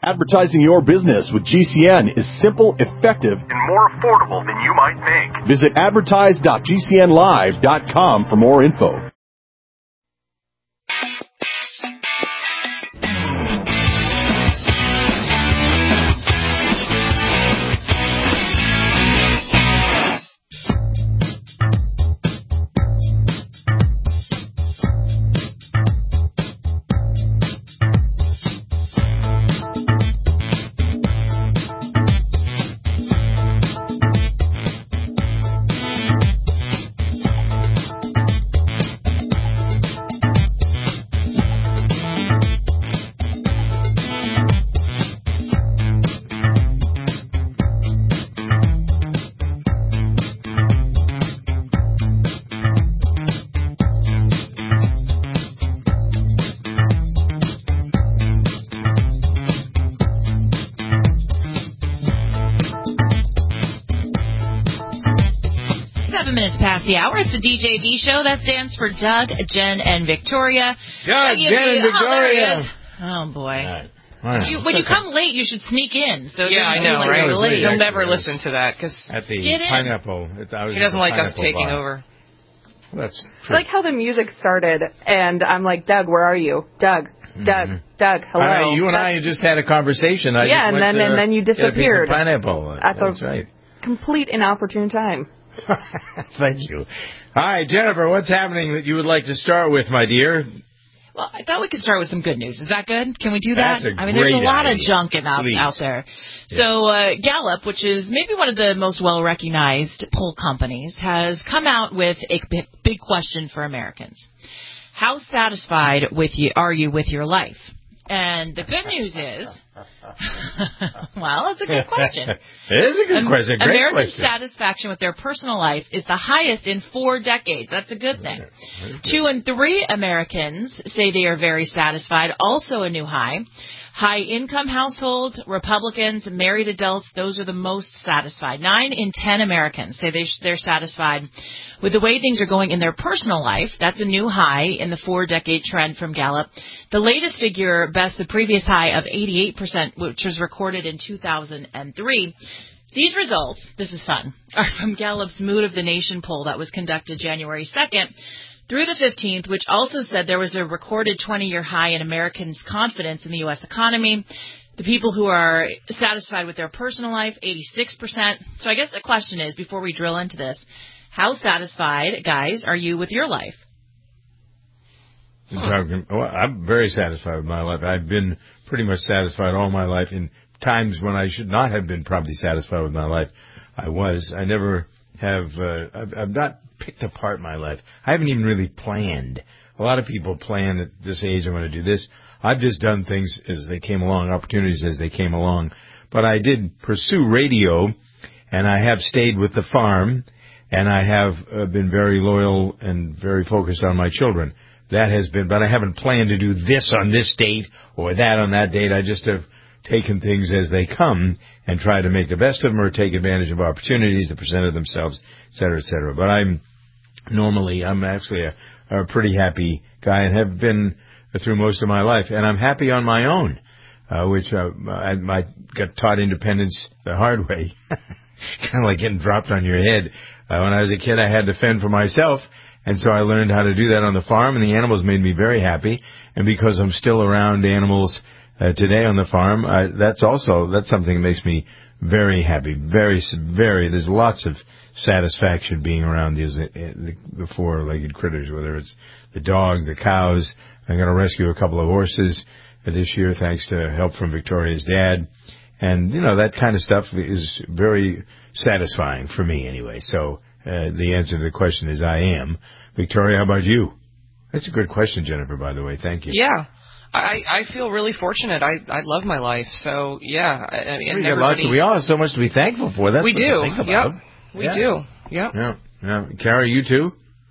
Advertising your business with GCN is simple, effective, and more affordable than you might think. Visit advertise.gcnlive.com for more info. Past the hour. It's the DJV show. That stands for Doug, Jen, and Victoria. Doug, Jen, and Victoria. Oh, boy. All right. When you come late, you should sneak in. So yeah, I know, like right? You're late. He'll never listen to that because at the Pineapple. He doesn't like us taking over. That's true. I like how the music started, and I'm like, Doug, where are you? Doug, Doug, hello. You and I just had a conversation. And then you disappeared. Pineapple. That's right. Complete inopportune time. Thank you. Hi, Jennifer, what's happening that you would like to start with, my dear? Well, I thought we could start with some good news. Is that good? Can we do that? That's a I mean, there's a lot idea. of junk out there. Yeah. So Gallup, which is maybe one of the most well-recognized poll companies, has come out with a big question for Americans. How satisfied are you with your life? And the good news is, well, it's a good question. It is a good question. Great American question. satisfaction with their personal life is the highest in 4 decades. That's a good thing. 2 in 3 Americans say they are very satisfied, also a new high. High-income households, Republicans, married adults, those are the most satisfied. 9 in 10 Americans say they're satisfied with the way things are going in their personal life. That's a new high in the 4-decade trend from Gallup. The latest figure bests the previous high of 88%, which was recorded in 2003. These results, this is fun, are from Gallup's Mood of the Nation poll that was conducted January 2nd. Through the 15th, which also said there was a recorded 20-year high in Americans' confidence in the U.S. economy. The people who are satisfied with their personal life, 86%. So I guess the question is, before we drill into this, how satisfied, guys, are you with your life? I'm very satisfied with my life. I've been pretty much satisfied all my life. In times when I should not have been probably satisfied with my life, I was. I never have, I've not picked apart my life. I haven't even really planned. A lot of people plan at this age, I'm going to do this. I've just done things as they came along, opportunities as they came along. But I did pursue radio, and I have stayed with the farm, and I have been very loyal and very focused on my children. That has been, but I haven't planned to do this on this date or that on that date. I just have taken things as they come and try to make the best of them or take advantage of opportunities that presented themselves, et cetera, et cetera. But I'm actually a pretty happy guy and have been through most of my life. And I'm happy on my own, which I got taught independence the hard way, kind of like getting dropped on your head. When I was a kid, I had to fend for myself. And so I learned how to do that on the farm, and the animals made me very happy. And because I'm still around animals today on the farm, that's something that makes me very happy. There's lots of satisfaction being around the 4-legged critters, whether it's the dog, the cows. I'm going to rescue a couple of horses this year, thanks to help from Victoria's dad. And, that kind of stuff is very satisfying for me anyway. So the answer to the question is I am. Victoria, how about you? That's a good question, Jennifer, by the way. Thank you. Yeah. I feel really fortunate. I love my life. So, yeah. I mean, we all have so much to be thankful for. That's we what do. to think about. Yep. We do. Yep. Yeah. Carrie, you too?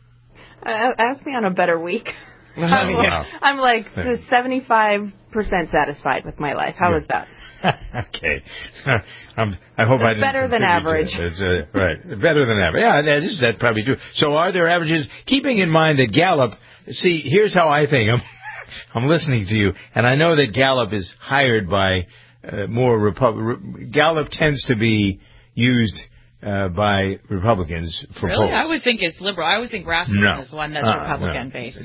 Ask me on a better week. I'm like 75% satisfied with my life. How is that? Okay. I hope I didn't. Better than average. It's, right. Better than average. Yeah, that's probably true. So are there averages? Keeping in mind that Gallup, see, here's how I think. I'm listening to you, and I know that Gallup is hired by more Gallup tends to be used by Republicans for polls. I always think it's liberal. I always think Rasmussen is the one that's Republican-based.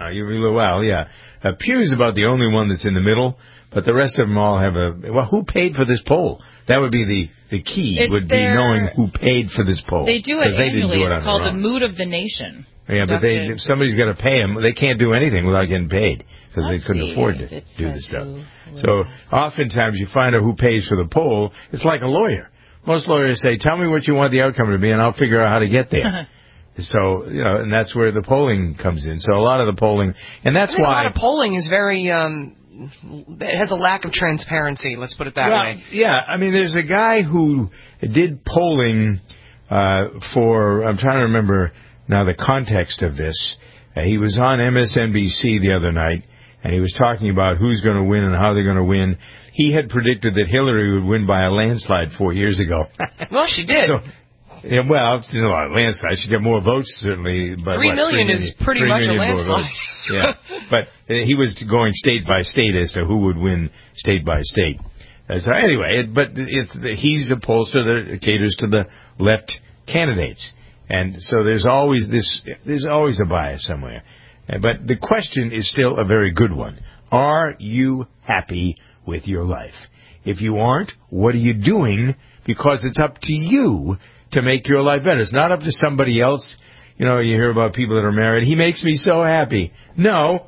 Pew's about the only one that's in the middle, but the rest of them all have who paid for this poll? That would be the key, be knowing who paid for this poll. They do it annually. It's called the Mood of the Nation. Yeah, but somebody's got to pay them. They can't do anything without getting paid because they couldn't afford to do this stuff. So oftentimes you find out who pays for the poll. It's like a lawyer. Most lawyers say, tell me what you want the outcome to be, and I'll figure out how to get there. So, and that's where the polling comes in. So a lot of the polling, and that's why... A lot of polling is very... it has a lack of transparency, let's put it that way. Yeah, I mean, there's a guy who did polling for... I'm trying to remember now the context of this. He was on MSNBC the other night, and he was talking about who's going to win and how they're going to win. He had predicted that Hillary would win by a landslide 4 years ago. Well, she did. A landslide. She got more votes, certainly. But 3 million is pretty much a landslide. Yeah, but he was going state by state as to who would win state by state. So anyway, he's a pollster that caters to the left candidates. And so there's always a bias somewhere. But the question is still a very good one. Are you happy with your life? If you aren't, what are you doing? Because it's up to you to make your life better. It's not up to somebody else. You know, you hear about people that are married. He makes me so happy. No.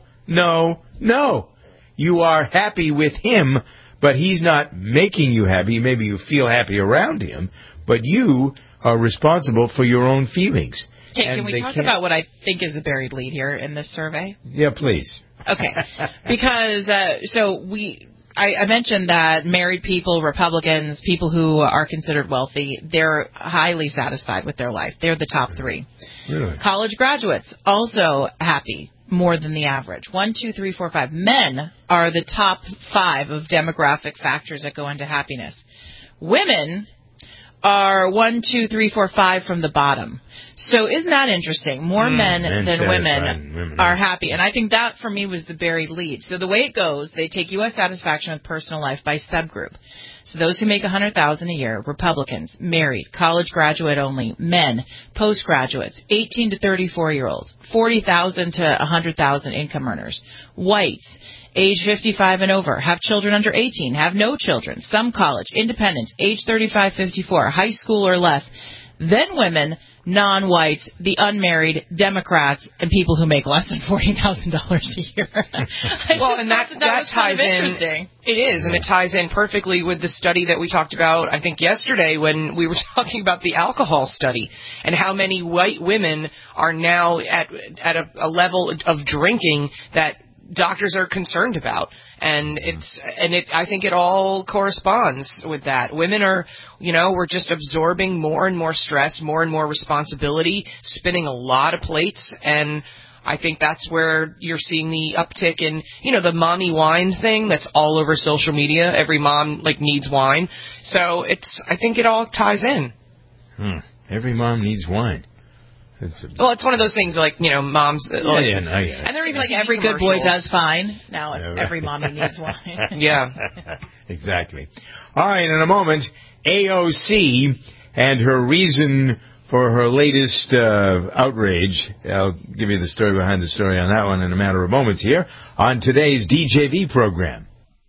You are happy with him, but he's not making you happy. Maybe you feel happy around him, but you are responsible for your own feelings. Okay, can we talk about what I think is a buried lead here in this survey? Yeah, please. Okay, because I mentioned that married people, Republicans, people who are considered wealthy, they're highly satisfied with their life. They're the top three. Really? College graduates, also happy, more than the average. 1, 2, 3, 4, 5. Men are the top 5 of demographic factors that go into happiness. Women are 1, 2, 3, 4, 5 from the bottom. So isn't that interesting? More men than women are happy. And I think that, for me, was the buried lead. So the way it goes, they take U.S. satisfaction with personal life by subgroup. So those who make $100,000 a year, Republicans, married, college graduate only, men, postgraduates, 18 to 34-year-olds, 40,000 to 100,000 income earners, whites, age 55 and over, have children under 18, have no children, some college, independents, age 35, 54, high school or less, then women, non-whites, the unmarried, Democrats, and people who make less than $40,000 a year. And that ties in. It is, and it ties in perfectly with the study that we talked about, I think, yesterday when we were talking about the alcohol study and how many white women are now at a level of drinking that doctors are concerned about, and I think it all corresponds with that. Women are, we're just absorbing more and more stress, more and more responsibility, spinning a lot of plates, and I think that's where you're seeing the uptick in, the mommy wine thing that's all over social media. Every mom needs wine, so I think it all ties in. Every mom needs wine. It's one of those things moms. And they're even every good boy does fine. Now it's every mommy needs wine. Yeah. Exactly. All right, in a moment, AOC and her reason for her latest outrage. I'll give you the story behind the story on that one in a matter of moments here on today's DJV program.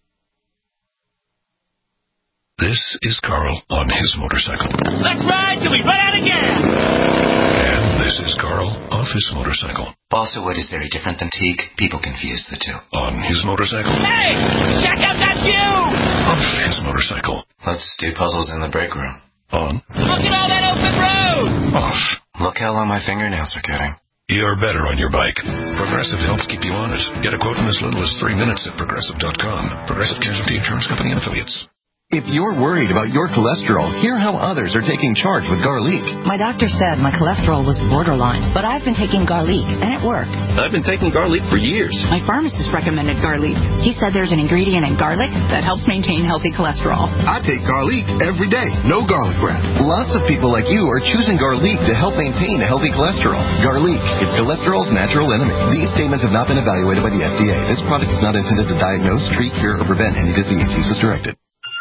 This is Carl on his motorcycle. Let's ride till we run out of gas! This is Carl off his motorcycle. Balsawood is very different than teak. People confuse the two. On his motorcycle. Hey! Check out that view! Off his motorcycle. Let's do puzzles in the break room. On. Look at all that open road! Off. Look how long my fingernails are getting. You're better on your bike. Progressive helps keep you honest. Get a quote in as little as 3 minutes at Progressive.com. Progressive Casualty Insurance Company and Affiliates. If you're worried about your cholesterol, hear how others are taking charge with garlic. My doctor said my cholesterol was borderline, but I've been taking garlic, and it works. I've been taking garlic for years. My pharmacist recommended garlic. He said there's an ingredient in garlic that helps maintain healthy cholesterol. I take garlic every day. No garlic breath. Lots of people like you are choosing garlic to help maintain a healthy cholesterol. Garlic, it's cholesterol's natural enemy. These statements have not been evaluated by the FDA. This product is not intended to diagnose, treat, cure, or prevent any disease. Use as directed.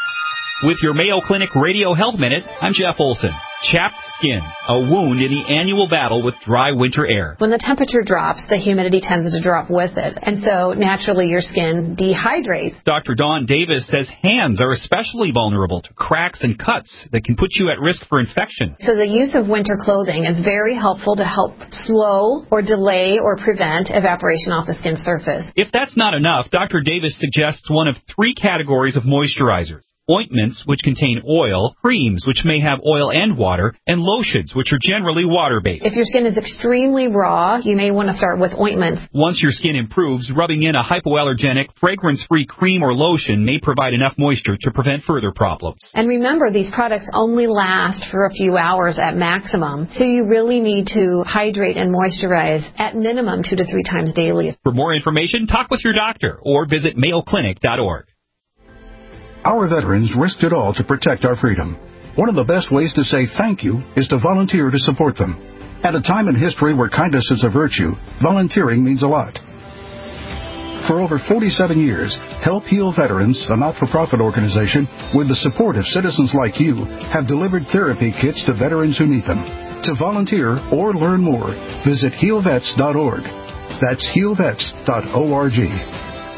With your Mayo Clinic Radio Health Minute, I'm Jeff Olson. Chapped skin, a wound in the annual battle with dry winter air. When the temperature drops, the humidity tends to drop with it, and so naturally your skin dehydrates. Dr. Dawn Davis says hands are especially vulnerable to cracks and cuts that can put you at risk for infection. So the use of winter clothing is very helpful to help slow or delay or prevent evaporation off the skin surface. If that's not enough, Dr. Davis suggests one of 3 categories of moisturizers. Ointments, which contain oil, creams, which may have oil and water, and lotions, which are generally water-based. If your skin is extremely raw, you may want to start with ointments. Once your skin improves, rubbing in a hypoallergenic, fragrance-free cream or lotion may provide enough moisture to prevent further problems. And remember, these products only last for a few hours at maximum, so you really need to hydrate and moisturize at minimum 2 to 3 times daily. For more information, talk with your doctor or visit mayoclinic.org. Our veterans risked it all to protect our freedom. One of the best ways to say thank you is to volunteer to support them. At a time in history where kindness is a virtue, volunteering means a lot. For over 47 years, Help Heal Veterans, a not-for-profit organization with the support of citizens like you, have delivered therapy kits to veterans who need them. To volunteer or learn more, visit healvets.org. That's healvets.org.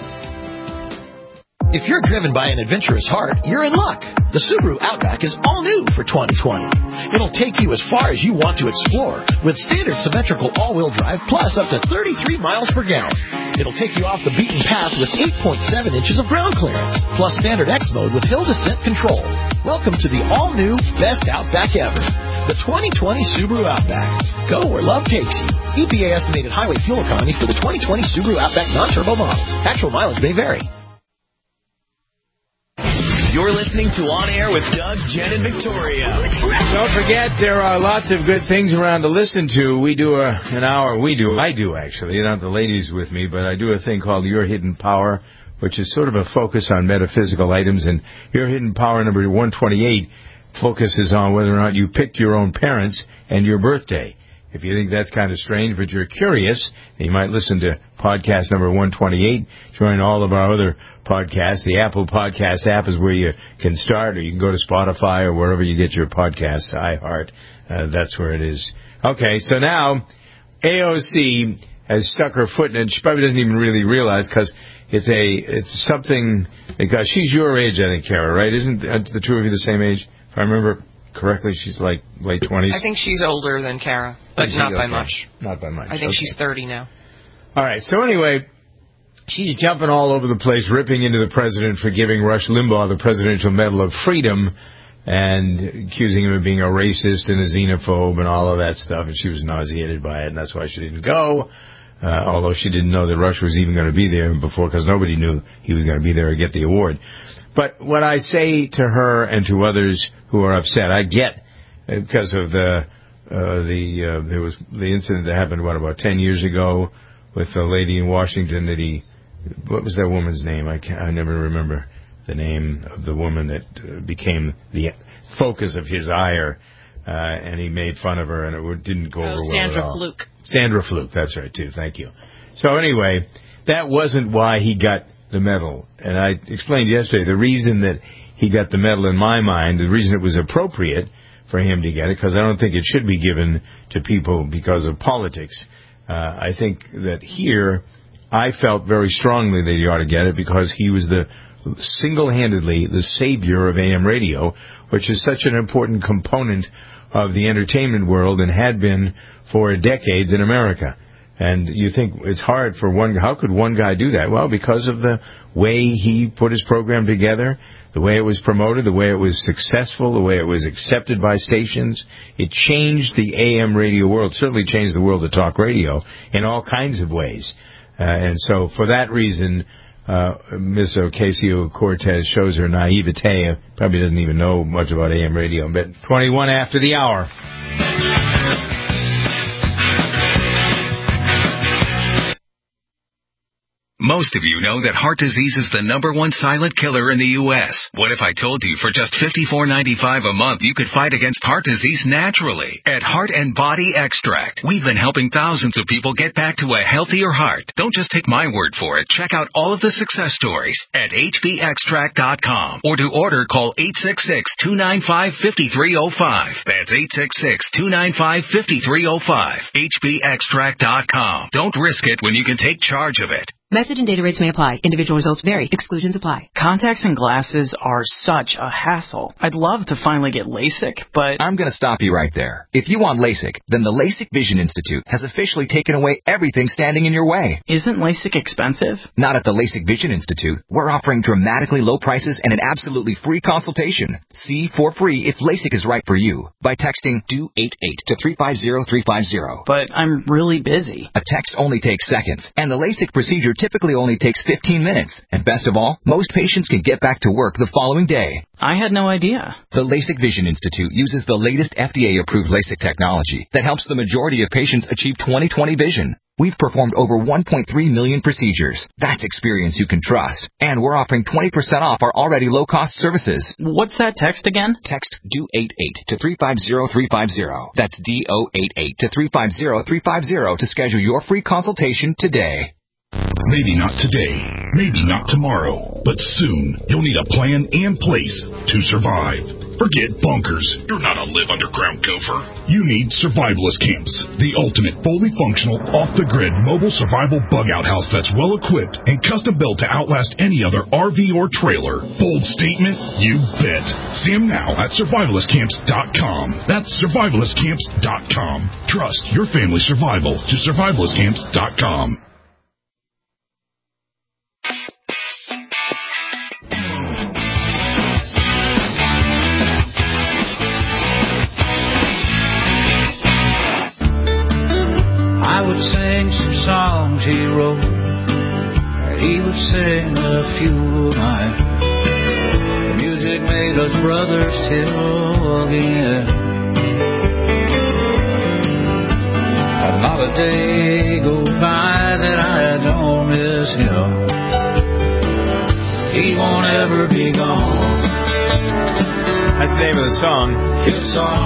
If you're driven by an adventurous heart, you're in luck. The Subaru Outback is all new for 2020. It'll take you as far as you want to explore with standard symmetrical all-wheel drive plus up to 33 miles per gallon. It'll take you off the beaten path with 8.7 inches of ground clearance plus standard X mode with hill descent control. Welcome to the all-new best Outback ever, the 2020 Subaru Outback. Go where love takes you. EPA estimated highway fuel economy for the 2020 Subaru Outback non-turbo model. Actual mileage may vary. You're listening to On Air with Doug, Jen, and Victoria. Don't forget, there are lots of good things around to listen to. We do an hour. I do, actually. Not the ladies with me, but I do a thing called Your Hidden Power, which is sort of a focus on metaphysical items. And Your Hidden Power number 128 focuses on whether or not you picked your own parents and your birthday. If you think that's kind of strange, but you're curious, you might listen to podcast number 128. Join all of our other podcasts. The Apple Podcast app is where you can start, or you can go to Spotify or wherever you get your podcasts, iHeart. That's where it is. Okay, so now AOC has stuck her foot in it. She probably doesn't even really realize because it's something, because she's your age, I think, Kara, right? Isn't the two of you the same age? If I remember correctly, she's like late 20s. I think she's older than Kara, but not by much. Not by much. I think she's 30 now. All right, so anyway, she's jumping all over the place, ripping into the president for giving Rush Limbaugh the Presidential Medal of Freedom and accusing him of being a racist and a xenophobe and all of that stuff, and she was nauseated by it, and that's why she didn't go, although she didn't know that Rush was even going to be there before, because nobody knew he was going to be there or get the award. But what I say to her and to others who are upset, I get, because of there was the incident that happened, about 10 years ago with a lady in Washington what was that woman's name? I never remember the name of the woman that became the focus of his ire, and he made fun of her, and it didn't go over well at all. Sandra Fluke. Sandra Fluke, that's right, too. Thank you. So anyway, that wasn't why he got the medal. And I explained yesterday the reason that he got the medal, in my mind, the reason it was appropriate for him to get it, because I don't think it should be given to people because of politics. I think that here, I felt very strongly that he ought to get it because he was single-handedly the savior of AM radio, which is such an important component of the entertainment world and had been for decades in America. And you think it's hard for how could one guy do that? Well, because of the way he put his program together, the way it was promoted, the way it was successful, the way it was accepted by stations. It changed the AM radio world, certainly changed the world of talk radio in all kinds of ways. And so for that reason, Ms. Ocasio-Cortez shows her naivete. Probably doesn't even know much about AM radio. But 21 after the hour. Most of you know that heart disease is the #1 silent killer in the U.S. What if I told you for just $54.95 a month you could fight against heart disease naturally? At Heart and Body Extract, we've been helping thousands of people get back to a healthier heart. Don't just take my word for it. Check out all of the success stories at hbextract.com. Or to order, call 866-295-5305. That's 866-295-5305. hbextract.com. Don't risk it when you can take charge of it. Message and data rates may apply. Individual results vary. Exclusions apply. Contacts and glasses are such a hassle. I'd love to finally get LASIK, but... I'm going to stop you right there. If you want LASIK, then the LASIK Vision Institute has officially taken away everything standing in your way. Isn't LASIK expensive? Not at the LASIK Vision Institute. We're offering dramatically low prices and an absolutely free consultation. See for free if LASIK is right for you by texting DO88 to 350350. But I'm really busy. A text only takes seconds, and the LASIK procedure typically only takes 15 minutes. And best of all, most patients can get back to work the following day. I had no idea. The LASIK Vision Institute uses the latest FDA-approved LASIK technology that helps the majority of patients achieve 20/20 vision. We've performed over 1.3 million procedures. That's experience you can trust. And we're offering 20% off our already low-cost services. What's that text again? Text DO88 to 350350. That's DO88 to 350350 to schedule your free consultation today. Maybe not today, maybe not tomorrow, but soon you'll need a plan in place to survive. Forget bunkers. You're not a live underground gopher. You need survivalist camps, the ultimate fully functional, off-the-grid mobile survival bug-out house that's well-equipped and custom-built to outlast any other RV or trailer. Bold statement? You bet. See them now at survivalistcamps.com. That's survivalistcamps.com. Trust your family's survival to survivalistcamps.com. I would sing some songs he wrote, and he would sing a few of mine. The music made us brothers till again. Not a day goes by that I don't miss him. He won't ever be gone. That's the name of the song. His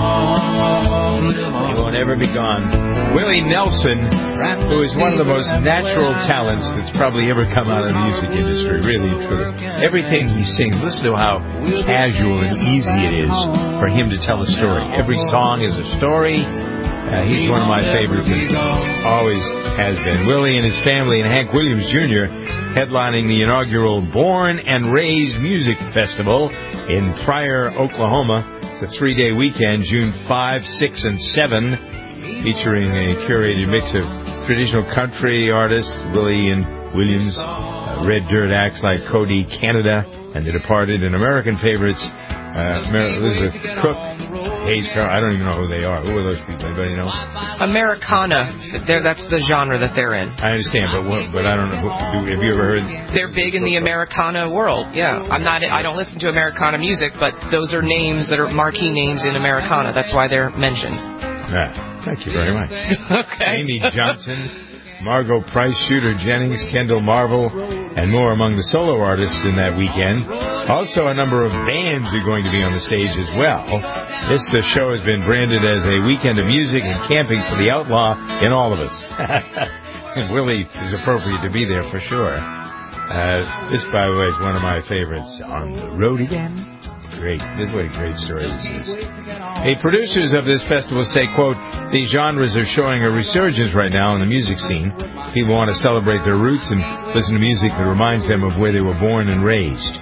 song, He Won't Ever Be Gone. Willie Nelson, who is one of the most natural talents that's probably ever come out of the music industry, really and truly. Everything he sings, listen to how casual and easy it is for him to tell a story. Every song is a story. He's one of my favorites and always has been. Willie and his family and Hank Williams Jr. headlining the inaugural Born and Raised Music Festival in Pryor, Oklahoma. It's a 3-day weekend, June 5, 6, and 7, featuring a curated mix of traditional country artists, Willie and Williams, Red Dirt acts like Cody Canada and The Departed, and American favorites, Elizabeth Cook, Hayes Carroll. I don't even know who they are. Who are those people? Anybody know? Americana. That's the genre that they're in. I understand, but I don't know. Have you ever heard? They're big in the Americana world. Yeah, I don't listen to Americana music, but those are names that are marquee names in Americana. That's why they're mentioned. Thank you very much. Okay. Amy Johnson, Margot Price, Shooter Jennings, Kendall Marvel, and more among the solo artists in that weekend. Also, a number of bands are going to be on the stage as well. This show has been branded as a weekend of music and camping for the outlaw in all of us. And Willie is appropriate to be there for sure. This, by the way, is one of my favorites. On the road again. Great. What a great story this is. The producers of this festival say, quote, these genres are showing a resurgence right now in the music scene. People want to celebrate their roots and listen to music that reminds them of where they were born and raised.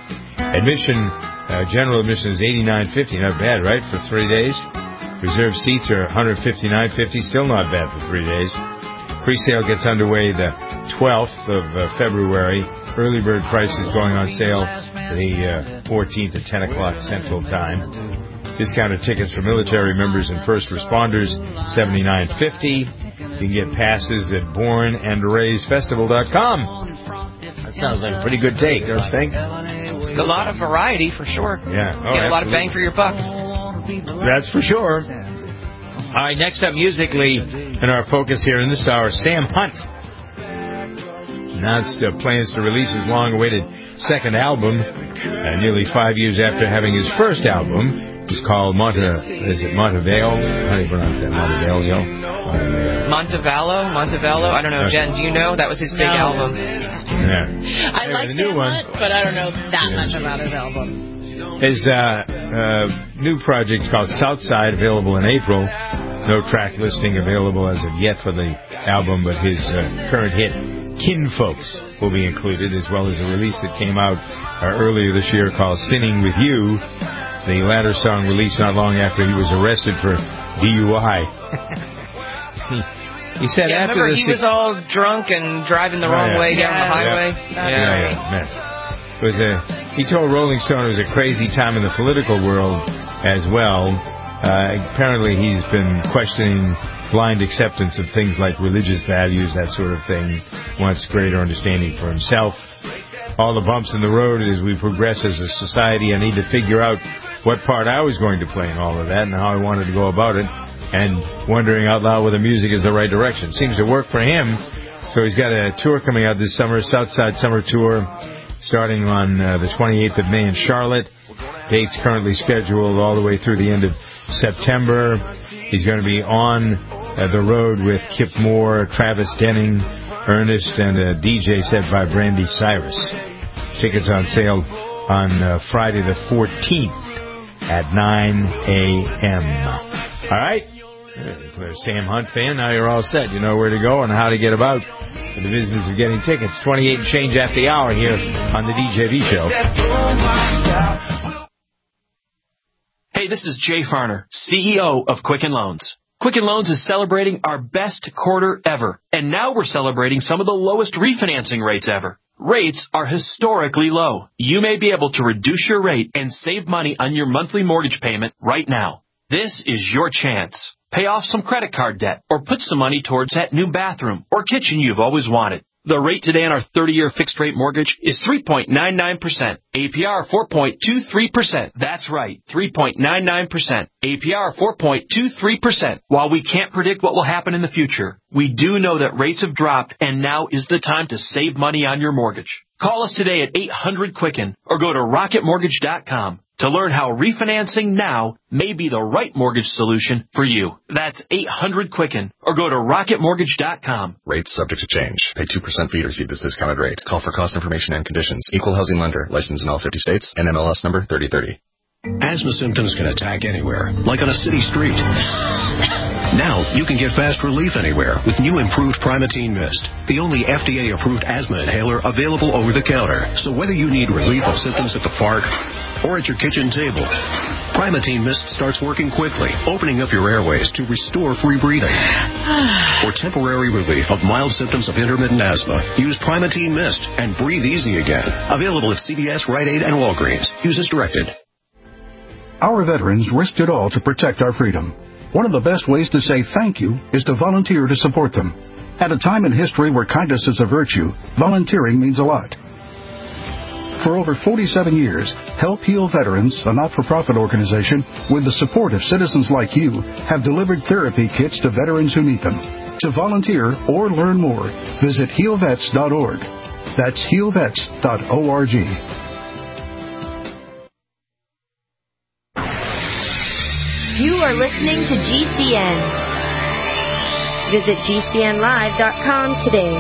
General admission is $89.50. Not bad, right, for 3 days? Reserved seats are $159.50. Still not bad for 3 days. Pre-sale gets underway the 12th of February. Early bird prices going on sale the 14th at 10 o'clock Central Time. Discounted tickets for military members and first responders, $79.50. You can get passes at bornandraisefestival.com. That sounds like a pretty good take, don't you think? It's a lot of variety for sure. Yeah. Get a lot of bang for your buck. That's for sure. All right, next up musically in our focus here in this hour, Sam Hunt. announced plans to release his long-awaited second album nearly 5 years after having his first album. It's called Montevale? How do you pronounce that? Montevallo? I don't know, Jen, do you know? That was his big album. Yeah. I like Sam Hunt, but I don't know that much about his albums. His new project is called Southside, available in April. No track listing available as of yet for the album, but his current hit, Kinfolks, will be included, as well as a release that came out earlier this year called Sinning With You. The latter song released not long after he was arrested for DUI. He said after remember, he was all drunk and driving the wrong way down the highway. He told Rolling Stone it was a crazy time in the political world as well. Apparently he's been questioning blind acceptance of things like religious values, that sort of thing. Wants greater understanding for himself. All the bumps in the road as we progress as a society, I need to figure out what part I was going to play in all of that and how I wanted to go about it, and wondering out loud whether music is the right direction. Seems to work for him. So he's got a tour coming out this summer, Southside Summer Tour, starting on the 28th of May in Charlotte. Dates currently scheduled all the way through the end of September. He's going to be on the road with Kip Moore, Travis Denning, Ernest, and a DJ set by Brandy Cyrus. Tickets on sale on Friday the 14th at 9 a.m. All right? If you're a Sam Hunt fan, now you're all set. You know where to go and how to get about in the business of getting tickets. 28 and change after the hour here on the DJV Show. Hey, this is Jay Farner, CEO of Quicken Loans. Quicken Loans is celebrating our best quarter ever, and now we're celebrating some of the lowest refinancing rates ever. Rates are historically low. You may be able to reduce your rate and save money on your monthly mortgage payment right now. This is your chance. Pay off some credit card debt or put some money towards that new bathroom or kitchen you've always wanted. The rate today on our 30-year fixed-rate mortgage is 3.99%. APR 4.23%. That's right, 3.99%. APR 4.23%. While we can't predict what will happen in the future, we do know that rates have dropped, and now is the time to save money on your mortgage. Call us today at 800-QUICKEN or go to rocketmortgage.com to learn how refinancing now may be the right mortgage solution for you. That's 800-QUICKEN or go to rocketmortgage.com. Rates subject to change. Pay 2% fee to receive this discounted rate. Call for cost information and conditions. Equal housing lender. Licensed in all 50 states. NMLS number 3030. Asthma symptoms can attack anywhere, like on a city street. Now, you can get fast relief anywhere with new improved Primatene Mist, the only FDA-approved asthma inhaler available over the counter. So whether you need relief of symptoms at the park or at your kitchen table, Primatene Mist starts working quickly, opening up your airways to restore free breathing. For temporary relief of mild symptoms of intermittent asthma, use Primatene Mist and breathe easy again. Available at CVS, Rite Aid, and Walgreens. Use as directed. Our veterans risked it all to protect our freedom. One of the best ways to say thank you is to volunteer to support them. At a time in history where kindness is a virtue, volunteering means a lot. For over 47 years, Help Heal Veterans, a not-for-profit organization with the support of citizens like you, have delivered therapy kits to veterans who need them. To volunteer or learn more, visit healvets.org. That's healvets.org. You are listening to GCN. Visit GCNlive.com today.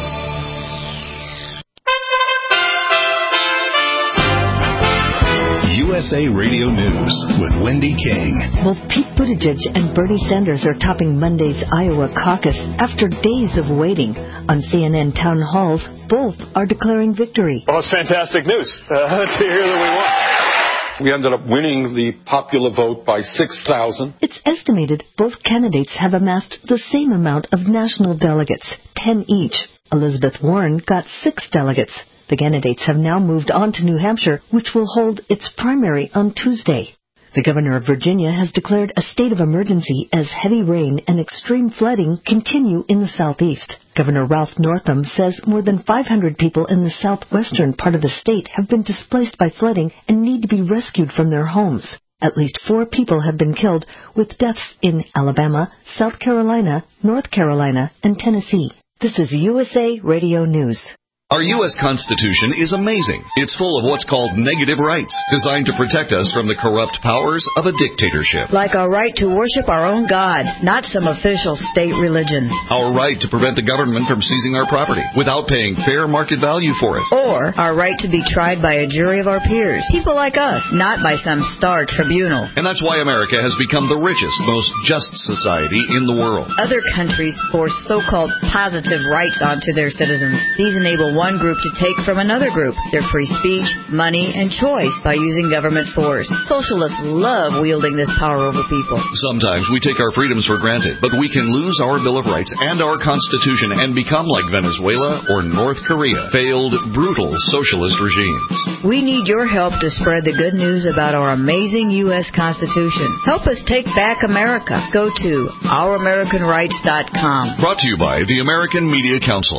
USA Radio News with Wendy King. Both Pete Buttigieg and Bernie Sanders are topping Monday's Iowa caucus after days of waiting. On CNN town halls, both are declaring victory. Well, it's fantastic news to hear that we won. We ended up winning the popular vote by 6,000. It's estimated both candidates have amassed the same amount of national delegates, 10 each. Elizabeth Warren got 6 delegates. The candidates have now moved on to New Hampshire, which will hold its primary on Tuesday. The governor of Virginia has declared a state of emergency as heavy rain and extreme flooding continue in the southeast. Governor Ralph Northam says more than 500 people in the southwestern part of the state have been displaced by flooding and need to be rescued from their homes. At least 4 people have been killed, with deaths in Alabama, South Carolina, North Carolina, and Tennessee. This is USA Radio News. Our U.S. Constitution is amazing. It's full of what's called negative rights, designed to protect us from the corrupt powers of a dictatorship. Like our right to worship our own God, not some official state religion. Our right to prevent the government from seizing our property without paying fair market value for it. Or our right to be tried by a jury of our peers, people like us, not by some star tribunal. And that's why America has become the richest, most just society in the world. Other countries force so-called positive rights onto their citizens. These enable one group to take from another group their free speech, money, and choice by using government force. Socialists love wielding this power over people. Sometimes we take our freedoms for granted, but we can lose our Bill of Rights and our Constitution and become like Venezuela or North Korea, failed, brutal socialist regimes. We need your help to spread the good news about our amazing U.S. Constitution. Help us take back America. Go to ouramericanrights.com. Brought to you by the American Media Council.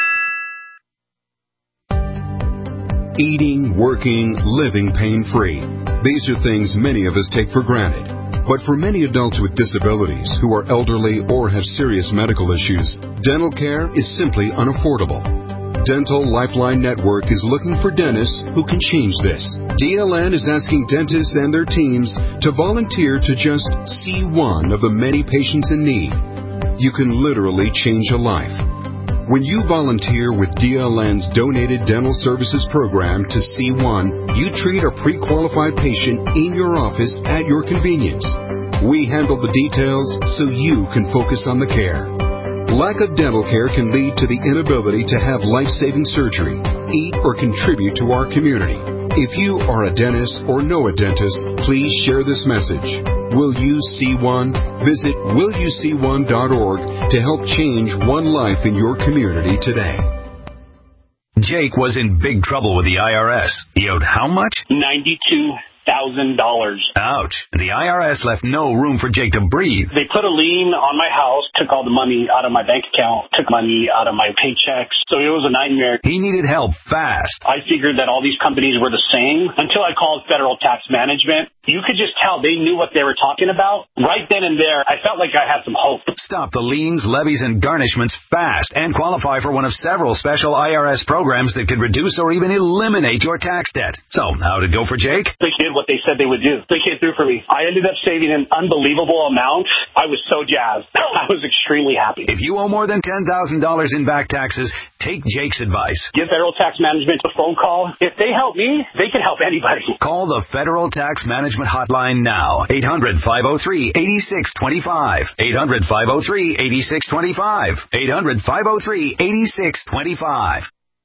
Eating, working, living pain-free. These are things many of us take for granted. But for many adults with disabilities who are elderly or have serious medical issues, dental care is simply unaffordable. Dental Lifeline Network is looking for dentists who can change this. DLN is asking dentists and their teams to volunteer to just see one of the many patients in need. You can literally change a life. When you volunteer with DLN's Donated Dental Services Program to C1, you treat a pre-qualified patient in your office at your convenience. We handle the details so you can focus on the care. Lack of dental care can lead to the inability to have life-saving surgery, eat, or contribute to our community. If you are a dentist or know a dentist, please share this message. Will You See One? Visit willyouseeone.org to help change one life in your community today. Jake was in big trouble with the IRS. He owed how much? $92,000. Ouch. The IRS left no room for Jake to breathe. They put a lien on my house, took all the money out of my bank account, took money out of my paychecks. So it was a nightmare. He needed help fast. I figured that all these companies were the same until I called Federal Tax Management. You could just tell they knew what they were talking about. Right then and there, I felt like I had some hope. Stop the liens, levies, and garnishments fast and qualify for one of several special IRS programs that could reduce or even eliminate your tax debt. So, how'd it go for Jake? They did what they said they would do. They came through for me. I ended up saving an unbelievable amount. I was so jazzed. I was extremely happy. If you owe more than $10,000 in back taxes, take Jake's advice. Give Federal Tax Management a phone call. If they help me, they can help anybody. Call the Federal Tax Management Hotline now. 800-503-8625. 800-503-8625. 800-503-8625.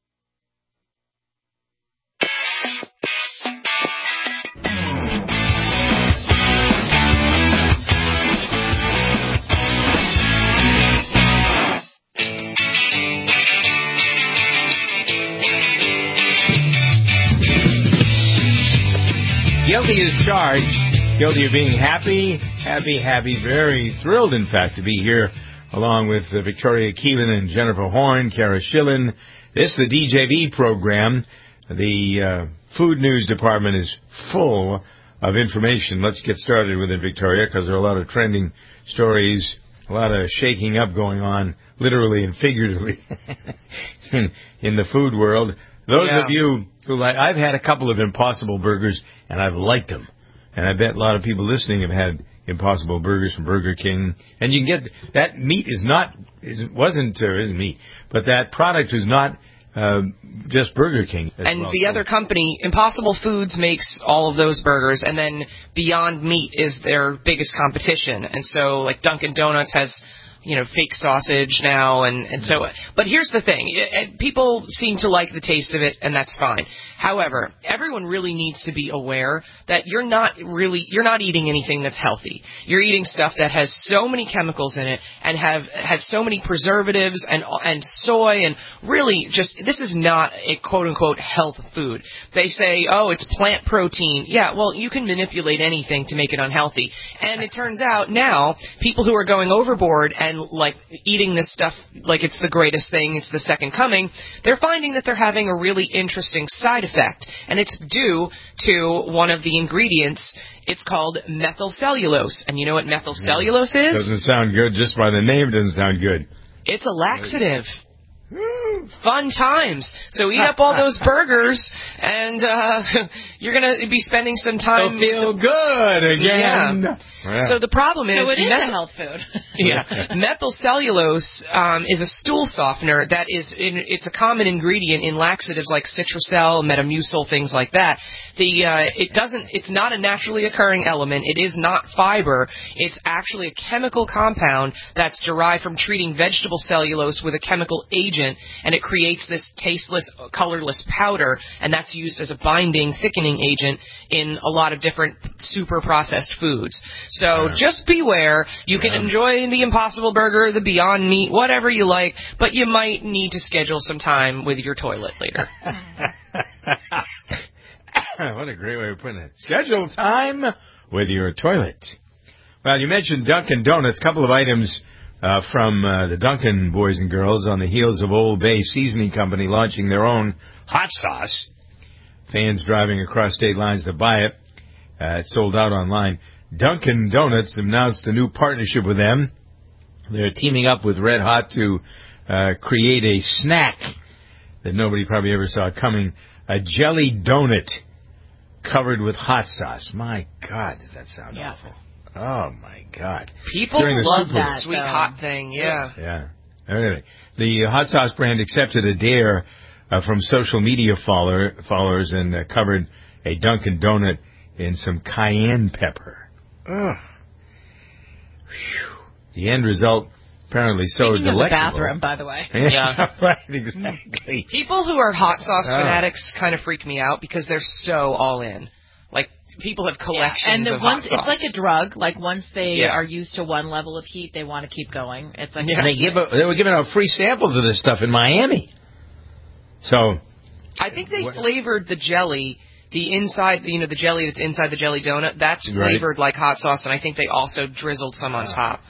Guilty as charged. Guilty of being happy, very thrilled, in fact, to be here along with Victoria Keelan and Jennifer Horn, Kara Schillen. This is the DJV program. The Food News Department is full of information. Let's get started with it, Victoria, because there are a lot of trending stories, a lot of shaking up going on, literally and figuratively, in the food world. Those of you who like, I've had a couple of Impossible Burgers, and I've liked them. And I bet a lot of people listening have had Impossible Burgers from Burger King. And you can get, that meat isn't meat, but that product is not just Burger King. And the other company, Impossible Foods, makes all of those burgers, and then Beyond Meat is their biggest competition. And so, like, Dunkin' Donuts has, fake sausage now, and so, but here's the thing, people seem to like the taste of it, and that's fine. However, everyone really needs to be aware that you're not eating anything that's healthy. You're eating stuff that has so many chemicals in it and has so many preservatives and soy, and really just, this is not a quote-unquote health food. They say, oh, it's plant protein. Yeah, well, you can manipulate anything to make it unhealthy. And it turns out now, people who are going overboard and like eating this stuff like it's the greatest thing, it's the second coming, they're finding that they're having a really interesting side effect. And it's due to one of the ingredients. It's called methylcellulose. And you know what methylcellulose is? Doesn't sound good. Just by the name, it doesn't sound good. It's a laxative. Fun times. So eat up all those burgers, and you're going to be spending some time. So feel good again. Yeah. So the problem is, so it is a health food. Methylcellulose is a stool softener that it's a common ingredient in laxatives like Citracel, Metamucil, things like that. It's not a naturally occurring element. It is not fiber. It's actually a chemical compound that's derived from treating vegetable cellulose with a chemical agent, and it creates this tasteless, colorless powder, and that's used as a binding, thickening agent in a lot of different super processed foods. So just beware. You can enjoy the Impossible Burger, the Beyond Meat, whatever you like, but you might need to schedule some time with your toilet later. What a great way of putting it. Schedule time with your toilet. Well, you mentioned Dunkin' Donuts. A couple of items from the Dunkin' boys and girls on the heels of Old Bay Seasoning Company launching their own hot sauce. Fans driving across state lines to buy it. It's sold out online. Dunkin' Donuts announced a new partnership with them. They're teaming up with Red Hot to create a snack that nobody probably ever saw coming. A jelly donut covered with hot sauce. My God, does that sound awful. Oh, my God. People love that sweet hot thing, Yeah. Really. The hot sauce brand accepted a dare from social media followers and covered a Dunkin' Donut in some cayenne pepper. Ugh. The end result, apparently so Speaking delectable. Of the bathroom, by the way. Yeah, right, exactly. People who are hot sauce fanatics kind of freak me out because they're so all in. Like, people have collections of hot sauce. It's like a drug. Like, once they are used to one level of heat, they want to keep going. It's like they were giving out free samples of this stuff in Miami. So I think they flavored the jelly. The inside, the jelly that's inside the jelly donut, that's flavored like hot sauce, and I think they also drizzled some on top.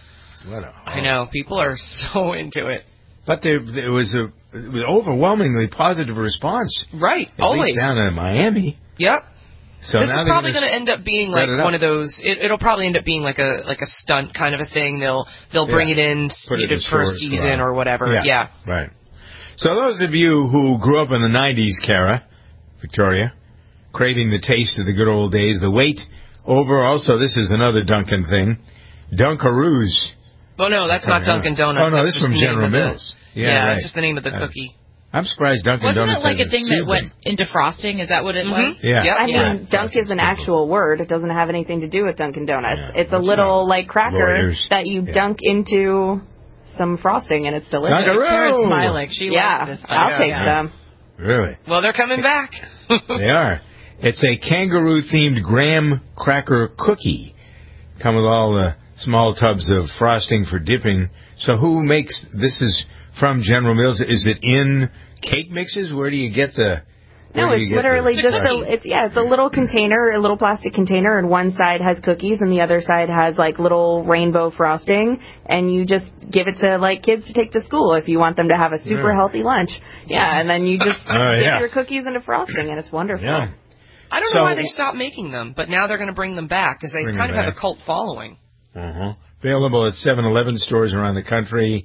I know. People are so into it. But it was overwhelmingly positive response. Right. At least down in Miami. Yep. So this is probably going to end up being like one of those. It'll probably end up being like a stunt kind of a thing. They'll bring it in for a season or whatever. Yeah. Right. So those of you who grew up in the 90s, Kara, Victoria, craving the taste of the good old days, the wait over. Also, this is another Dunkin' thing. Dunkaroos. Oh, no, that's not Dunkin' Donuts. Oh, no, this is from General Mills. Yeah, it's just the name of the cookie. I'm surprised Dunkin' Donuts. Wasn't it like a thing that went into frosting? Is that what it was? Yeah. I mean, Dunk is an actual word. It doesn't have anything to do with Dunkin' Donuts. It's a little, cracker that you dunk into some frosting, and it's delicious. Kara's smiling. She likes this stuff. I'll take some. Really? Well, they're coming back. They are. It's a kangaroo-themed graham cracker cookie. Come with all the small tubs of frosting for dipping. So who makes this? Is from General Mills. Is it in cake mixes? Where do you get the? No, it's literally just it's a little container, a little plastic container, and one side has cookies and the other side has little rainbow frosting, and you just give it to kids to take to school if you want them to have a super healthy lunch. Yeah, and then you just dip your cookies into frosting, and it's wonderful. Yeah. I don't know why they stopped making them, but now they're going to bring them back because they kind of have a cult following. Available at 7-Eleven stores around the country.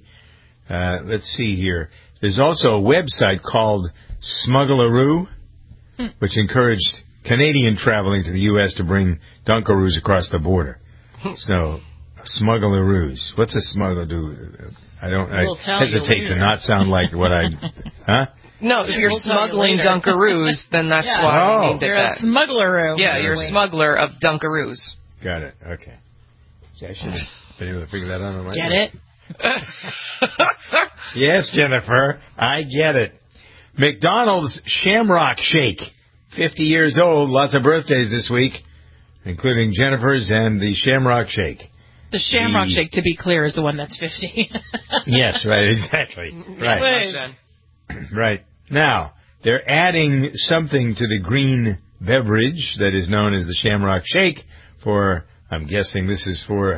Let's see here. There's also a website called Smuggleroo, which encouraged Canadian traveling to the U.S. to bring Dunkaroos across the border. So, Smuggleroos. What's a Smuggleroo? I hesitate to not sound like what I... Huh? No, if you're smuggling Dunkaroos, then that's why we named it that. You're a smuggleroo. Yeah, you're a smuggler of Dunkaroos. Got it. Okay. See, I should have been able to figure that out on my own. Get it? Yes, Jennifer, I get it. McDonald's Shamrock Shake, 50 years old, lots of birthdays this week, including Jennifer's and the Shamrock Shake. The Shamrock Shake, to be clear, is the one that's 50. Yes, right, exactly. Right. Right. Now, they're adding something to the green beverage that is known as the Shamrock Shake for, I'm guessing this is for,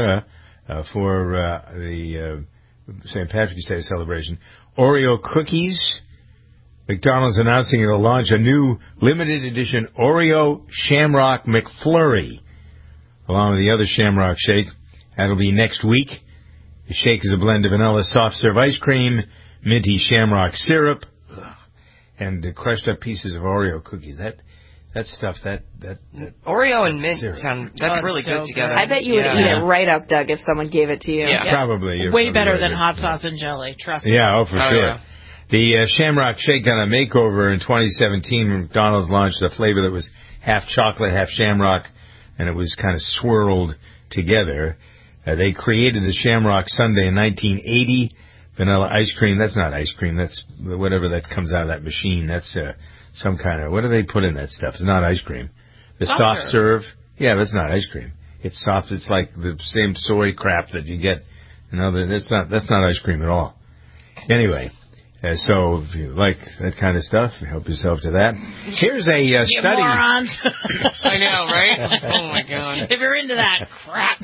for the St. Patrick's Day celebration. Oreo cookies. McDonald's announcing it'll launch a new limited edition Oreo Shamrock McFlurry, along with the other Shamrock Shake. That'll be next week. The shake is a blend of vanilla soft serve ice cream, minty shamrock syrup, and crushed up pieces of Oreo cookies. That stuff, that Oreo and mint syrup. that's really good together. I bet you would eat it right up, Doug, if someone gave it to you. Yeah. Probably. Way better than hot sauce and jelly, trust me. Yeah, for sure. Yeah. The Shamrock Shake got a makeover in 2017. McDonald's launched a flavor that was half chocolate, half shamrock, and it was kind of swirled together. They created the Shamrock Sundae in 1980. Vanilla ice cream, that's not ice cream, that's whatever that comes out of that machine. That's some kind of, what do they put in that stuff? It's not ice cream. The soft serve, yeah, that's not ice cream. It's soft, it's like the same soy crap that you get. That's not ice cream at all. Anyway, so if you like that kind of stuff, help yourself to that. Here's a study. Morons. I know, right? Oh my God. If you're into that crap.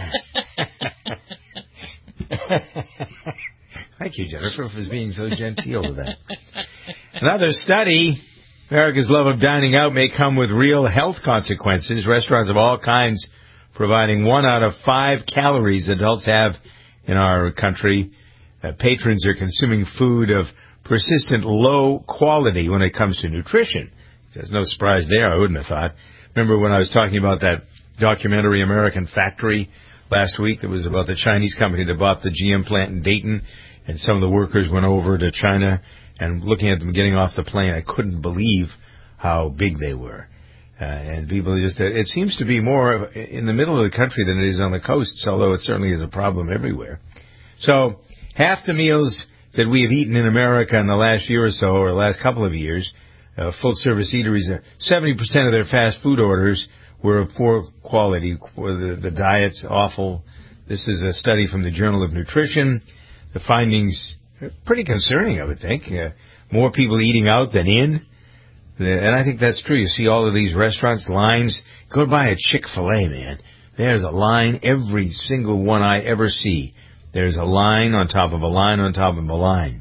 Thank you, Jennifer, for being so genteel with that. Another study. America's love of dining out may come with real health consequences. Restaurants of all kinds providing 1 out of 5 calories adults have in our country. Patrons are consuming food of persistent low quality when it comes to nutrition. There's no surprise there, I wouldn't have thought. Remember when I was talking about that documentary American Factory last week that was about the Chinese company that bought the GM plant in Dayton, and some of the workers went over to China, and looking at them getting off the plane, I couldn't believe how big they were. And people just, it seems to be more in the middle of the country than it is on the coasts, although it certainly is a problem everywhere. So half the meals that we have eaten in America in the last year or so, or the last couple of years, full-service eateries, 70% of their fast food orders were of poor quality. The diet's awful. This is a study from the Journal of Nutrition. The findings are pretty concerning, I would think. More people eating out than in. And I think that's true. You see all of these restaurants, lines. Go buy a Chick-fil-A, man. There's a line, every single one I ever see. There's a line on top of a line on top of a line.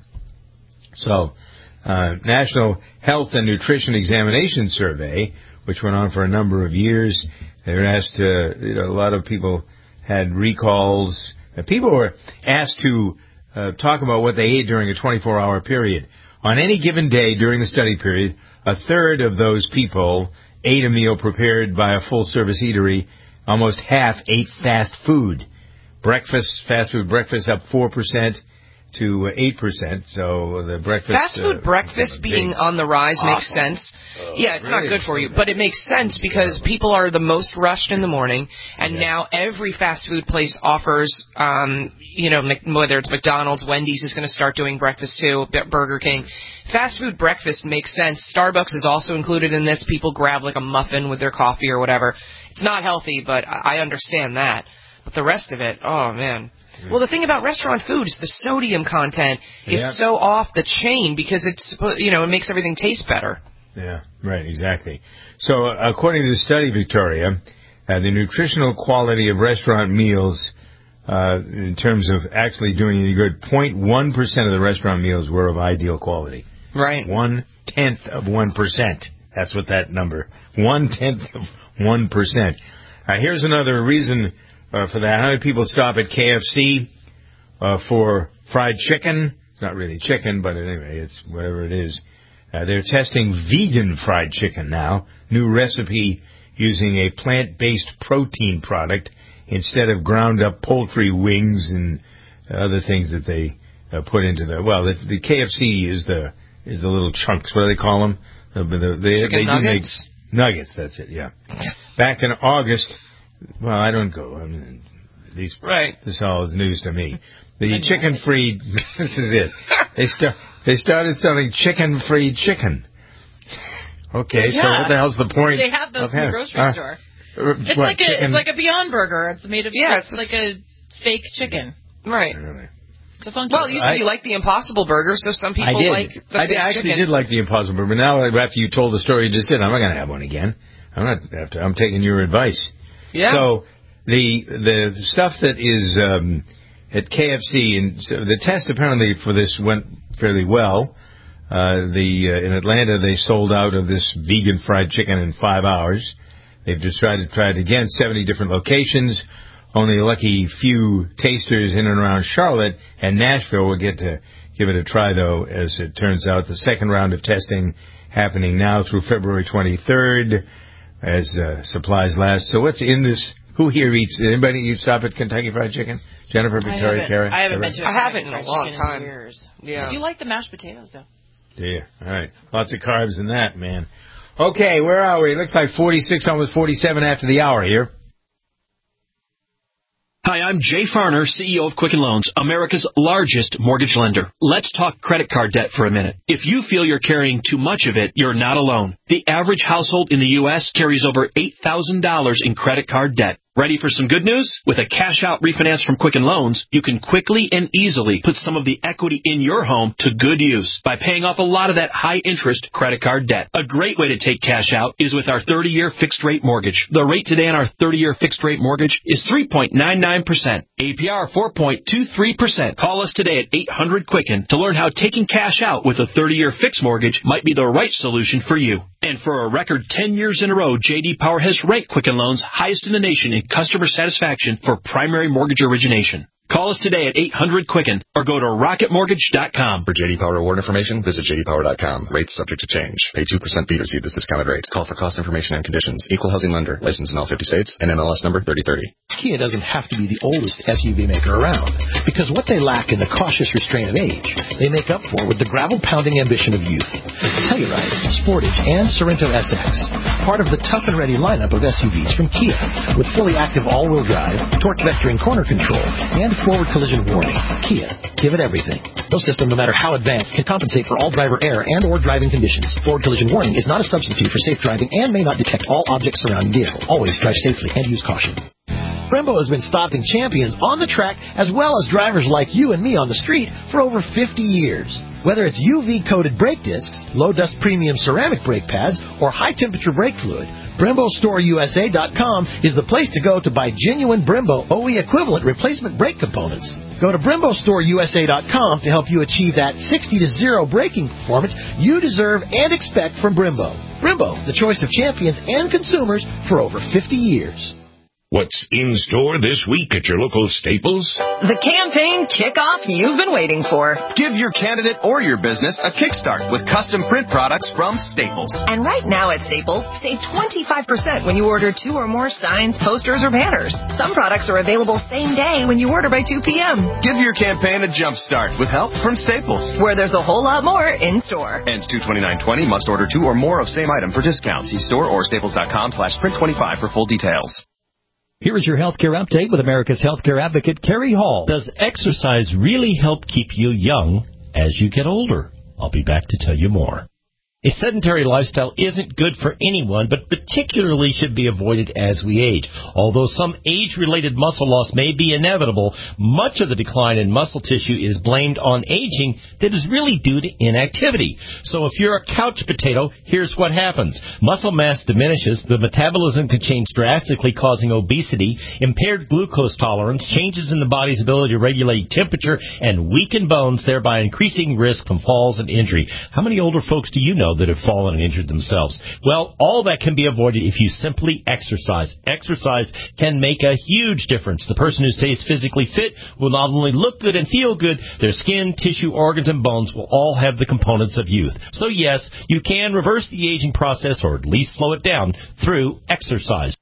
So, National Health and Nutrition Examination Survey, which went on for a number of years, they were asked, a lot of people had recalls. People were asked to talk about what they ate during a 24-hour period. On any given day during the study period, a third of those people ate a meal prepared by a full-service eatery. Almost half ate fast food. Fast food breakfast up 4% to 8%. So the breakfast... Fast food breakfast being on the rise makes sense. Yeah, it's not good for you, but it makes sense because people are the most rushed in the morning, and now every fast food place offers, whether it's McDonald's, Wendy's is going to start doing breakfast too, Burger King. Fast food breakfast makes sense. Starbucks is also included in this. People grab like a muffin with their coffee or whatever. It's not healthy, but I understand that. But the rest of it, oh man. Well, the thing about restaurant food is the sodium content is so off the chain because it's, it makes everything taste better. Yeah, right, exactly. So, according to the study, Victoria, the nutritional quality of restaurant meals, in terms of actually doing any good, 0.1% of the restaurant meals were of ideal quality. Right. 1/10 of 1%. That's what that number. 1/10 of 1%. Here's another reason for that. How many people stop at KFC for fried chicken? It's not really chicken, but anyway, it's whatever it is. They're testing vegan fried chicken now. New recipe using a plant-based protein product instead of ground-up poultry wings and other things that they put into the KFC is the little chunks. What do they call them? Chicken nuggets? Nuggets, that's it, yeah. Back in August, well, I don't go. I mean, this all is news to me. The chicken-free, this is it. They started selling chicken-free chicken. Okay, so what the hell's the point? They have those in the grocery store. It's like a Beyond Burger. It's made of it's like a fake chicken. Right. Really? It's a funky. Well, you said you like the Impossible Burger, so some people like the fake chicken. I actually did like the Impossible Burger, but now after you told the story you just did, I'm not going to have one again. I'm taking your advice. Yeah. So the stuff that is at KFC, and so the test apparently for this went fairly well. In Atlanta, they sold out of this vegan fried chicken in 5 hours. They've just tried it again, 70 different locations. Only a lucky few tasters in and around Charlotte and Nashville will get to give it a try, though, as it turns out. The second round of testing happening now through February 23rd as supplies last. So what's in this? Who here eats? Anybody you stop at Kentucky Fried Chicken? Jennifer, Victoria, Kara? I haven't been to in a long time. Years. Yeah. I do like the mashed potatoes, though. Do you? All right. Lots of carbs in that, man. Okay, where are we? It looks like 46, almost 47 after the hour here. Hi, I'm Jay Farner, CEO of Quicken Loans, America's largest mortgage lender. Let's talk credit card debt for a minute. If you feel you're carrying too much of it, you're not alone. The average household in the U.S. carries over $8,000 in credit card debt. Ready for some good news? With a cash-out refinance from Quicken Loans, you can quickly and easily put some of the equity in your home to good use by paying off a lot of that high-interest credit card debt. A great way to take cash out is with our 30-year fixed-rate mortgage. The rate today on our 30-year fixed-rate mortgage is 3.99%. APR 4.23%. Call us today at 800-QUICKEN to learn how taking cash out with a 30-year fixed mortgage might be the right solution for you. And for a record 10 years in a row, J.D. Power has ranked Quicken Loans highest in the nation in customer satisfaction for primary mortgage origination. Call us today at 800-QUICKEN or go to rocketmortgage.com. For J.D. Power award information, visit jdpower.com. Rates subject to change. Pay 2% fee to receive this discounted rate. Call for cost information and conditions. Equal housing lender. Licensed in all 50 states. NMLS number 3030. Kia doesn't have to be the oldest SUV maker around, because what they lack in the cautious restraint of age, they make up for with the gravel-pounding ambition of youth. Telluride, Sportage, and Sorento SX, part of the tough and ready lineup of SUVs from Kia, with fully active all-wheel drive, torque vectoring corner control, and forward collision warning. Kia, give it everything. No system, no matter how advanced, can compensate for all driver error and or driving conditions. Forward collision warning is not a substitute for safe driving and may not detect all objects surrounding vehicle. Always drive safely and use caution. Brembo has been stopping champions on the track as well as drivers like you and me on the street for over 50 years. Whether it's UV-coated brake discs, low-dust premium ceramic brake pads, or high-temperature brake fluid, BremboStoreUSA.com is the place to go to buy genuine Brembo OE equivalent replacement brake components. Go to BremboStoreUSA.com to help you achieve that 60-0 braking performance you deserve and expect from Brembo. Brembo, the choice of champions and consumers for over 50 years. What's in store this week at your local Staples? The campaign kickoff you've been waiting for. Give your candidate or your business a kickstart with custom print products from Staples. And right now at Staples, save 25% when you order 2 or more signs, posters, or banners. Some products are available same day when you order by 2 p.m. Give your campaign a jump start with help from Staples, where there's a whole lot more in store. Ends 2/29/20. Must order 2 or more of same item for discount. See store or staples.com/print25 for full details. Here is your healthcare update with America's healthcare advocate, Carrie Hall. Does exercise really help keep you young as you get older? I'll be back to tell you more. A sedentary lifestyle isn't good for anyone, but particularly should be avoided as we age. Although some age-related muscle loss may be inevitable, much of the decline in muscle tissue is blamed on aging that is really due to inactivity. So if you're a couch potato, here's what happens. Muscle mass diminishes, the metabolism can change drastically, causing obesity, impaired glucose tolerance, changes in the body's ability to regulate temperature, and weaken bones, thereby increasing risk from falls and injury. How many older folks do you know that have fallen and injured themselves? Well, all that can be avoided if you simply exercise. Exercise can make a huge difference. The person who stays physically fit will not only look good and feel good, their skin, tissue, organs, and bones will all have the components of youth. So yes, you can reverse the aging process, or at least slow it down, through exercise.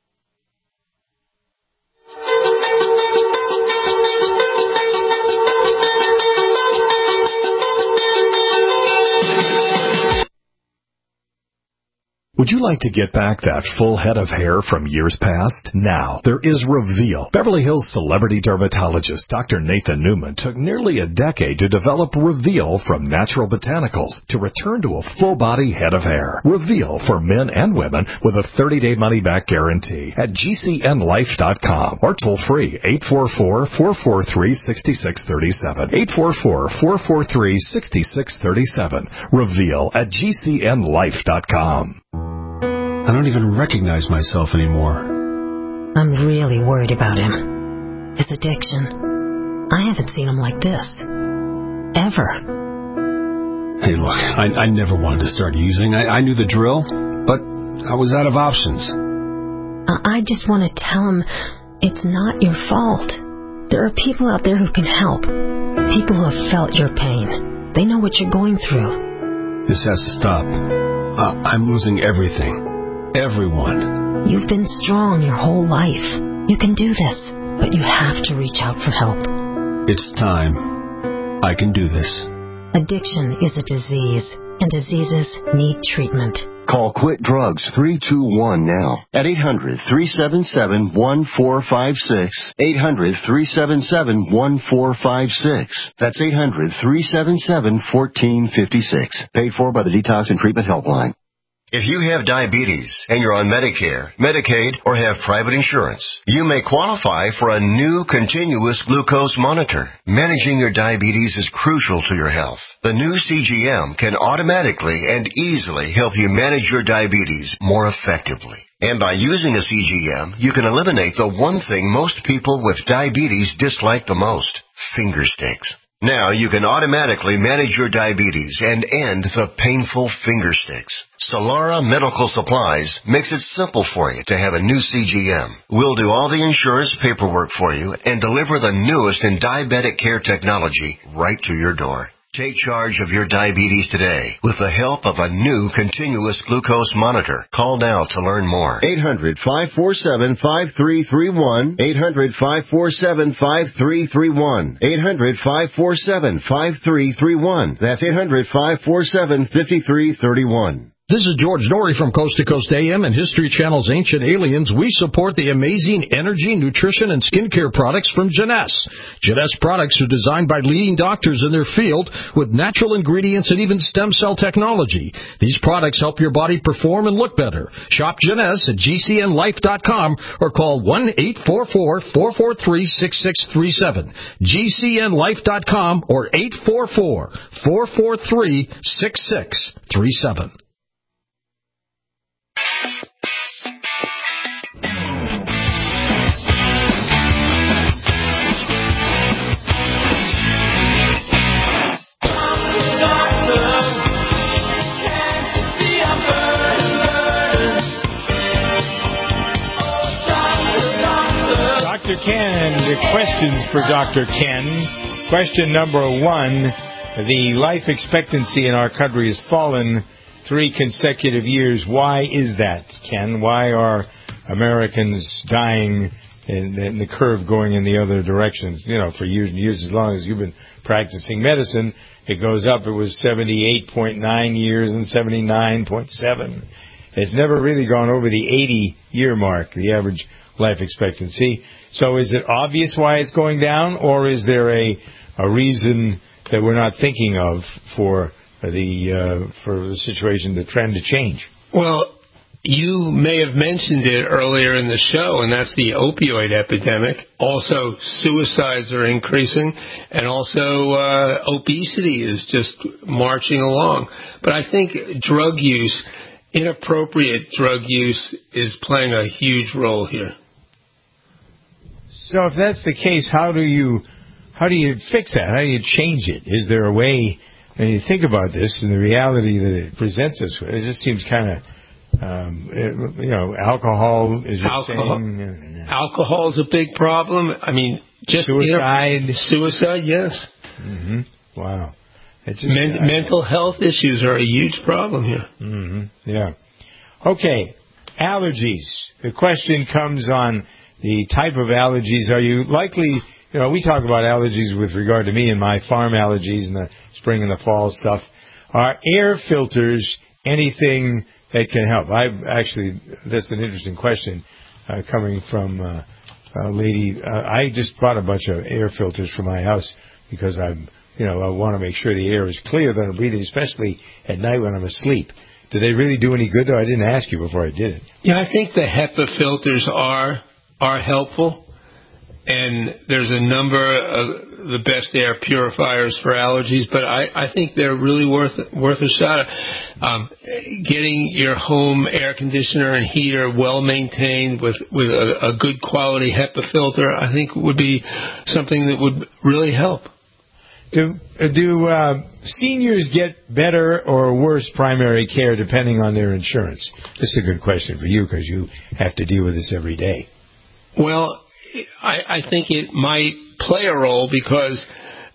Would you like to get back that full head of hair from years past? Now, there is Reveal. Beverly Hills celebrity dermatologist Dr. Nathan Newman took nearly a decade to develop Reveal from natural botanicals to return to a full-body head of hair. Reveal for men and women with a 30-day money-back guarantee at GCNlife.com or toll-free 844-443-6637. 844-443-6637. Reveal at GCNlife.com. I don't even recognize myself anymore. I'm really worried about him. His addiction. I haven't seen him like this. Ever. Hey, look, I never wanted to start using. I knew the drill, but I was out of options. I just want to tell him it's not your fault. There are people out there who can help. People who have felt your pain. They know what you're going through. This has to stop. I'm losing everything. Everyone. You've been strong your whole life. You can do this, but you have to reach out for help. It's time. I can do this. Addiction is a disease, and diseases need treatment. Call Quit Drugs 321 now at 800-377-1456. 800-377-1456. That's 800-377-1456. Paid for by the Detox and Treatment Helpline. If you have diabetes and you're on Medicare, Medicaid, or have private insurance, you may qualify for a new continuous glucose monitor. Managing your diabetes is crucial to your health. The new CGM can automatically and easily help you manage your diabetes more effectively. And by using a CGM, you can eliminate the one thing most people with diabetes dislike the most: finger sticks. Now you can automatically manage your diabetes and end the painful finger sticks. Solara Medical Supplies makes it simple for you to have a new CGM. We'll do all the insurance paperwork for you and deliver the newest in diabetic care technology right to your door. Take charge of your diabetes today with the help of a new continuous glucose monitor. Call now to learn more. 800-547-5331. 800-547-5331. 800-547-5331. That's 800-547-5331. This is George Norrie from Coast to Coast AM and History Channel's Ancient Aliens. We support the amazing energy, nutrition, and skincare products from Jeunesse. Jeunesse products are designed by leading doctors in their field with natural ingredients and even stem cell technology. These products help your body perform and look better. Shop Jeunesse at GCNlife.com or call 1-844-443-6637. GCNlife.com or 844-443-6637. Dr. Ken, the questions for Dr. Ken. Question number 1, the life expectancy in our country has fallen 3 consecutive years. Why is that, Ken? Why are Americans dying and the curve going in the other directions? You know, for years and years, as long as you've been practicing medicine, it goes up. It was 78.9 years and 79.7. It's never really gone over the 80-year mark, the average life expectancy. So is it obvious why it's going down, or is there a reason that we're not thinking of for the situation, the trend to change? Well, you may have mentioned it earlier in the show, and that's the opioid epidemic. Also, suicides are increasing, and also obesity is just marching along. But I think drug use, inappropriate drug use, is playing a huge role here. So if that's the case, how do you fix that? How do you change it? Is there a way? And you think about this and the reality that it presents us with, it just seems kind of, alcohol, as you're saying. Alcohol is a big problem. I mean, just suicide, yes. Mm-hmm. Wow. Mental health issues are a huge problem here. Mm-hmm. Yeah. Okay. Allergies. The question comes on the type of allergies. Are you likely, we talk about allergies with regard to me and my farm allergies in the spring and the fall stuff. Are air filters anything that can help? That's an interesting question coming from a lady. I just bought a bunch of air filters for my house because I want to make sure the air is clear that I'm breathing, especially at night when I'm asleep. Do they really do any good, though? I didn't ask you before I did it. Yeah, I think the HEPA filters are helpful, and there's a number of the best air purifiers for allergies, but I think they're really worth a shot. Getting your home air conditioner and heater well maintained with a good quality HEPA filter, I think would be something that would really help. Do seniors get better or worse primary care depending on their insurance? This is a good question for you because you have to deal with this every day. Well, I think it might play a role because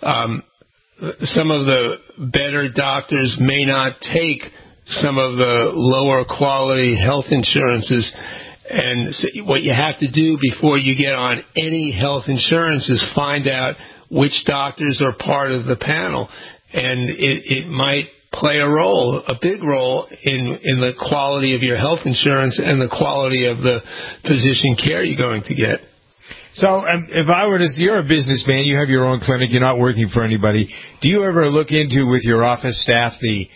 some of the better doctors may not take some of the lower quality health insurances. And so what you have to do before you get on any health insurance is find out which doctors are part of the panel. And it might play a role, a big role, in the quality of your health insurance and the quality of the physician care you're going to get. So if I were to say, you're a businessman, you have your own clinic, you're not working for anybody, do you ever look into with your office staff the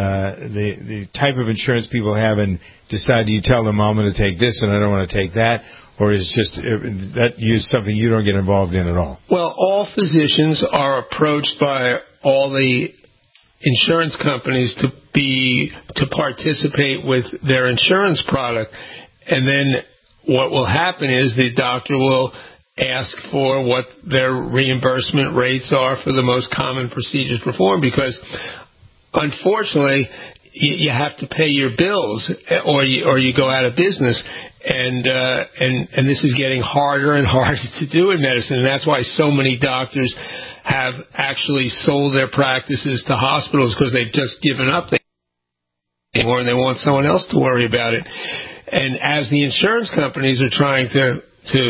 type of insurance people have and decide, do you tell them, I'm going to take this and I don't want to take that? Or is just that something you don't get involved in at all? Well, all physicians are approached by all the insurance companies to participate with their insurance product. And then what will happen is the doctor will ask for what their reimbursement rates are for the most common procedures performed, because unfortunately you have to pay your bills or you go out of business, and this is getting harder and harder to do in medicine, and that's why so many doctors have actually sold their practices to hospitals, because they've just given up anymore and they want someone else to worry about it. And as the insurance companies are trying to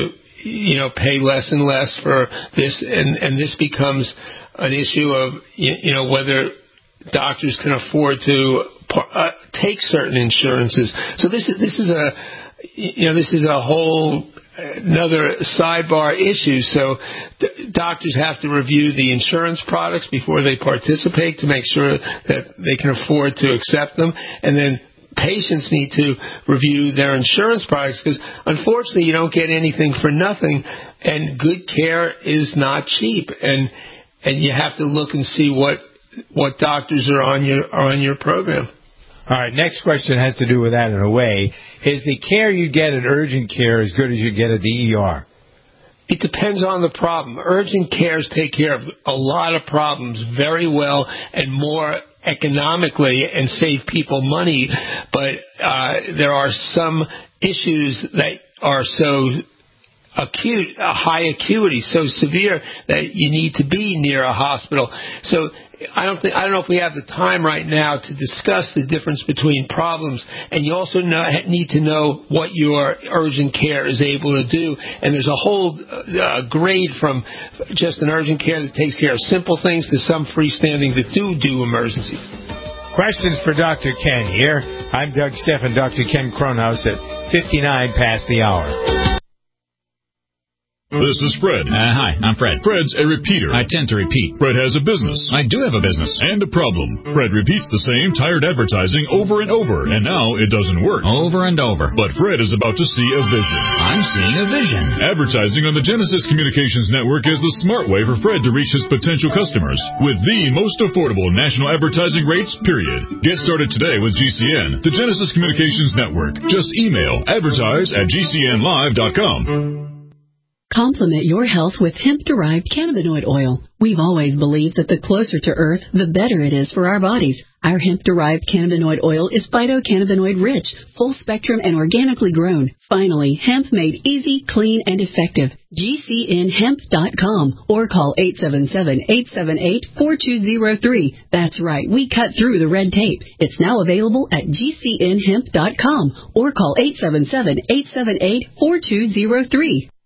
pay less and less for this, and this becomes an issue of whether doctors can afford to take certain insurances. So this is a whole another sidebar issue. So doctors have to review the insurance products before they participate to make sure that they can afford to accept them, and then patients need to review their insurance products, because unfortunately you don't get anything for nothing, and good care is not cheap, and you have to look and see what doctors are on your program. All right, next question has to do with that in a way. Is the care you get at urgent care as good as you get at the ER? It depends on the problem. Urgent cares take care of a lot of problems very well and more economically and save people money, but there are some issues that are so acute, high acuity, so severe that you need to be near a hospital. So I don't know if we have the time right now to discuss the difference between problems, and you also need to know what your urgent care is able to do. And there's a whole grade from just an urgent care that takes care of simple things to some freestanding that do emergencies. Questions for Dr. Ken here. I'm Doug Stephan, Dr. Ken Cronhaus at 59 past the hour. This is Fred. Hi, I'm Fred. Fred's a repeater. I tend to repeat. Fred has a business. I do have a business. And a problem. Fred repeats the same tired advertising over and over, and now it doesn't work. Over and over. But Fred is about to see a vision. I'm seeing a vision. Advertising on the Genesis Communications Network is the smart way for Fred to reach his potential customers with the most affordable national advertising rates, period. Get started today with GCN, the Genesis Communications Network. Just email advertise@gcnlive.com. Complement your health with hemp-derived cannabinoid oil. We've always believed that the closer to Earth, the better it is for our bodies. Our hemp-derived cannabinoid oil is phytocannabinoid-rich, full-spectrum, and organically grown. Finally, hemp made easy, clean, and effective. GCNhemp.com or call 877-878-4203. That's right, we cut through the red tape. It's now available at GCNhemp.com or call 877-878-4203.